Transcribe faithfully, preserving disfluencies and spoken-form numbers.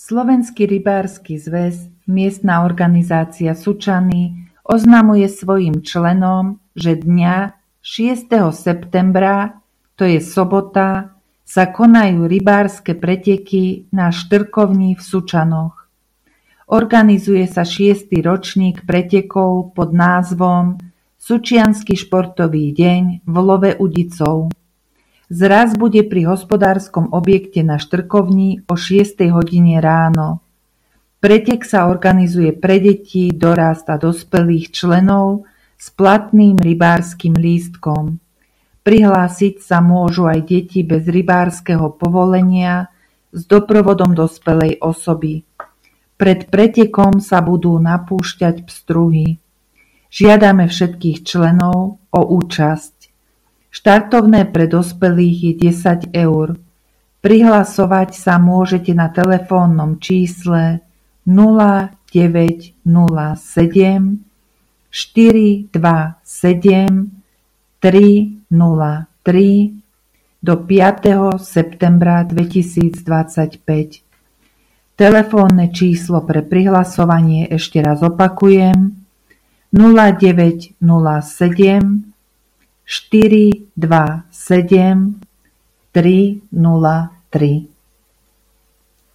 Slovenský rybársky zväz, miestna organizácia Sučany, oznamuje svojim členom, že dňa šiesteho septembra, to je sobota, sa konajú rybárske preteky na štrkovni v Sučanoch. Organizuje sa šiesty ročník pretekov pod názvom Sučiansky športový deň v love udicov. Zraz bude pri hospodárskom objekte na Štrkovni o šiestej hodine ráno. Pretek sa organizuje pre deti, dorast a dospelých členov s platným rybárskym lístkom. Prihlásiť sa môžu aj deti bez rybárskeho povolenia s doprovodom dospelej osoby. Pred pretekom sa budú napúšťať pstruhy. Žiadame všetkých členov o účasť. Štartovné pre dospelých je desať eur. Prihlasovať sa môžete na telefónnom čísle nula deväť nula sedem štyri dva sedem tri nula tri do piateho septembra dvetisícdvadsaťpäť. Telefónne číslo pre prihlasovanie ešte raz opakujem nula deväť nula sedem štyri dva sedem tri nula tri.